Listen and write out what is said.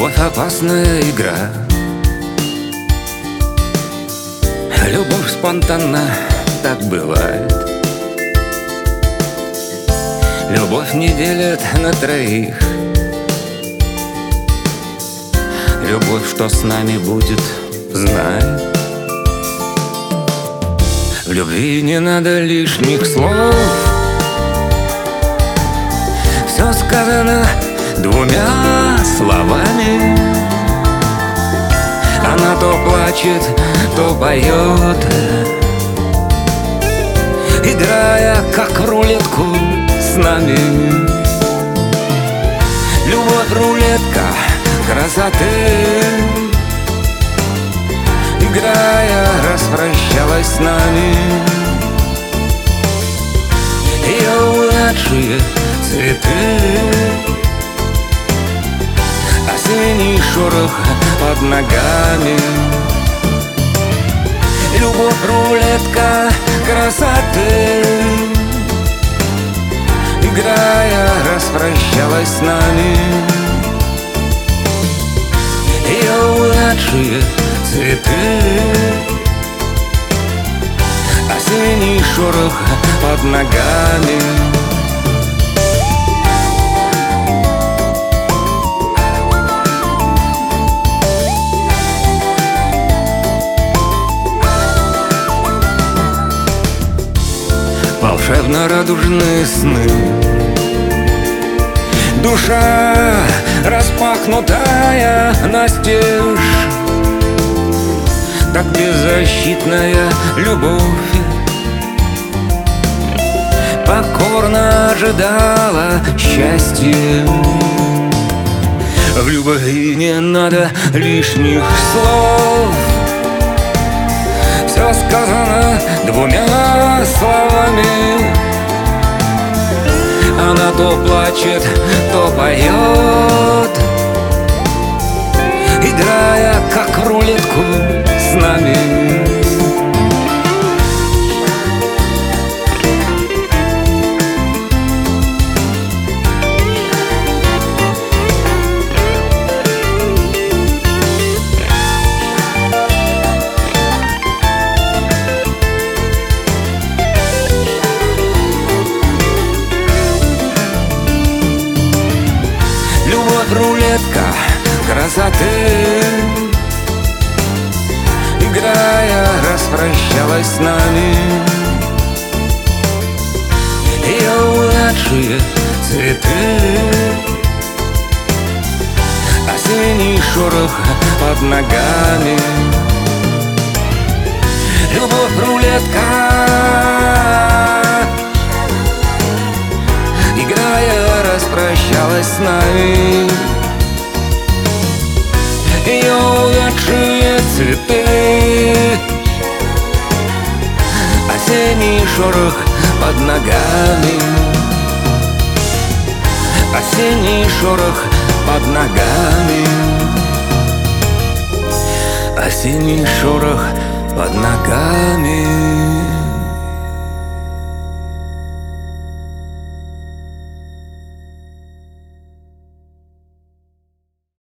Любовь — опасная игра. Любовь спонтанна, так бывает. Любовь не делят на троих. Любовь, что с нами будет, знает. В любви не надо лишних слов. Все сказано двумя словами. Она то плачет, то поет, играя как в рулетку с нами. Любовь — рулетка красоты, играя, распрощалась с нами. Ее увядшие цветы, осенний шорох под ногами. Любовь — рулетка красоты, играя, распрощалась с нами. Ее увядшие цветы, осенний шорох под ногами. Волшебно-радужные сны, душа распахнутая настежь, так беззащитная любовь покорно ожидала счастья. В любви не надо лишних слов. Все сказано двумя словами. Она то плачет, то поет, играя как в рулетку с нами. Рулетка красоты, играя, распрощалась с нами. Ее увядшие цветы, осенний шорох под ногами. Любовь — рулетка, играя, распрощалась с нами. Ее увядшие цветы, осенний шорох под ногами. Осенний шорох под ногами. Осенний шорох под ногами.